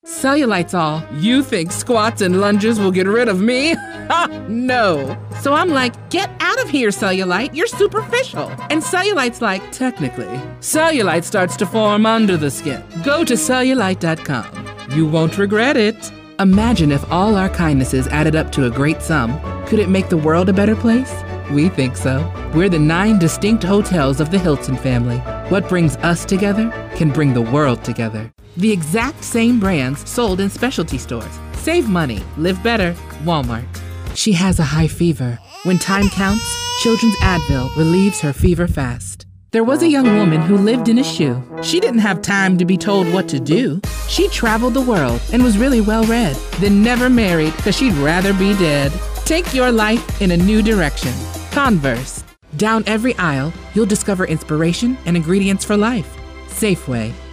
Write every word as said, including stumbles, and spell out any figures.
Cellulite's all, you think squats and lunges will get rid of me? Ha! No. So I'm like, get out of here, Cellulite. You're superficial. And Cellulite's like, technically. Cellulite starts to form under the skin. Go to cellulite dot com. You won't regret it. Imagine if all our kindnesses added up to a great sum. Could it make the world a better place? We think so. We're the nine distinct hotels of the Hilton family. What brings us together can bring the world together. The exact same brands sold in specialty stores. Save money, live better, Walmart. She has a high fever. When time counts, Children's Advil relieves her fever fast. There was a young woman who lived in a shoe. She didn't have time to be told what to do. She traveled the world and was really well read, then never married because she'd rather be dead. Take your life in a new direction. Converse. Down every aisle, you'll discover inspiration and ingredients for life. Safeway.